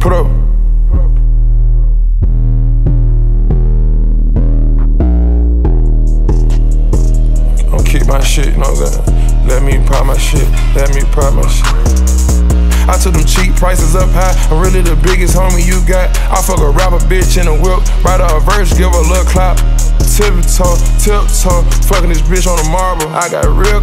Put up. Don't keep my shit, you know what I'm saying? Let me pop my shit, let me pop my shit. I took them cheap prices up high. I'm really the biggest homie you got. I fuck a rapper bitch in a whip, write her a verse, give her a little clap. Tiptoe, fucking this bitch on the marble. I got real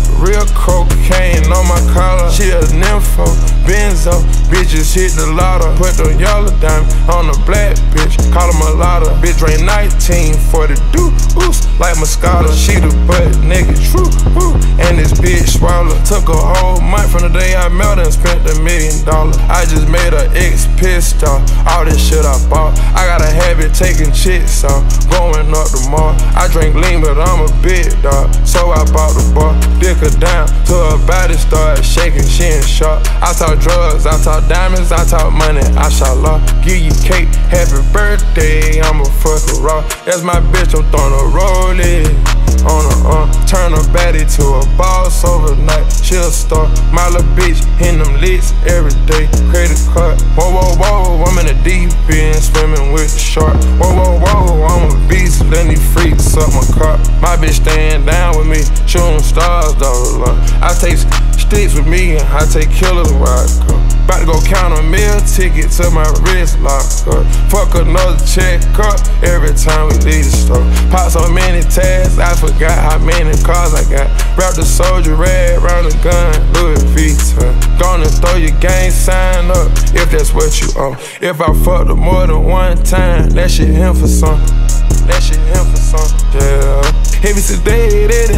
cocaine on my collar. She a nympho, benzo, bitches hit the lotto. Put the yellow diamond on the black bitch, call her mulatto. Bitch drain 1940 deuce like Moscato. She the butt nigga, true, and this bitch swallow. Took a whole month from the day I met her and spent $1 million. I just made her ex pissed off, all this shit I bought. I got a habit taking chicks off, going up the mall. I drink lean, but I'm a big dog, so I bought the bar. Dick her down till her body started shaking, she in shock. I talk drugs, I talk diamonds, I talk money, I shall law. Give you cake, happy birthday, I'ma fuck her raw. That's my bitch, I'm throwing a rollie on her arm. Turn her baddie to a boss overnight, she a star. My little bitch, hitting them licks every day, credit card. Whoa, I'm in the deep end, swimming with the shark. Whoa, I'm a beast, letting these freaks up my car. My bitch staying down with me, shooting stars, dog. I take sticks with me, and I take killers where I come. About to go count a meal ticket to my wrist lock up. Fuck another check up every time we leave the store. Pop so many tags, I forgot how many cars I got. Wrap the soldier red round the gun, Louis Vuitton. Gonna throw your gang sign up if that's what you own. If I fucked her more than one time, that shit him for some. That shit him for some, yeah. Heavy sedated,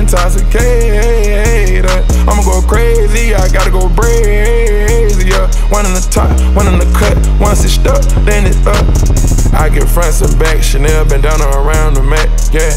intoxicated. I'ma go crazy, I gotta go brazy, yeah. One in the top, one in the cut. Once it's stuck, then it's up. I get fronts and back, Chanel bandana around the mat, yeah.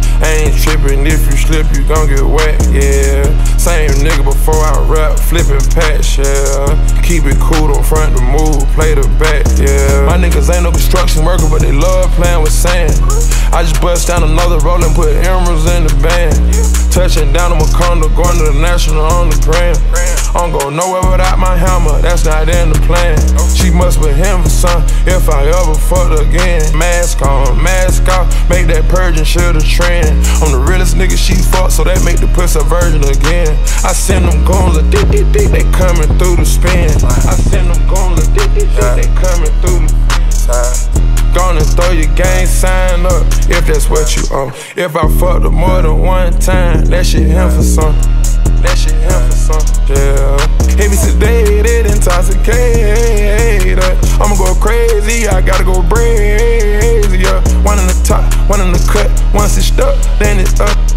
I ain't trippin', if you slip, you gon' get wet, yeah. Same nigga before I rap, flippin' patch, yeah. Keep it cool, don't front the move, play the back, yeah. My niggas ain't no construction worker, but they love playing with sand. I just bust down another roll and put emeralds in the band. Touching down on Macondo, going to the national on the gram. I don't go nowhere without my hammer, that's not in the plan. She must be him for some, if I ever fucked again. Mask on, mask off, make that purging shit a trend. I'm the realest nigga she fuck, so that make the pussy a virgin again. I send them goons a dick, they coming through the spin. I send them goons a dick, they coming through the side. Gonna throw your gang sign up if that's what you own. If I fucked her more than one time, that shit him for some. That shit him for some, yeah. Heavy sedated, intoxicated. I'ma go crazy, I gotta go brazy, yeah. One in the top, one in the cut. Once it's stuck, then it's up.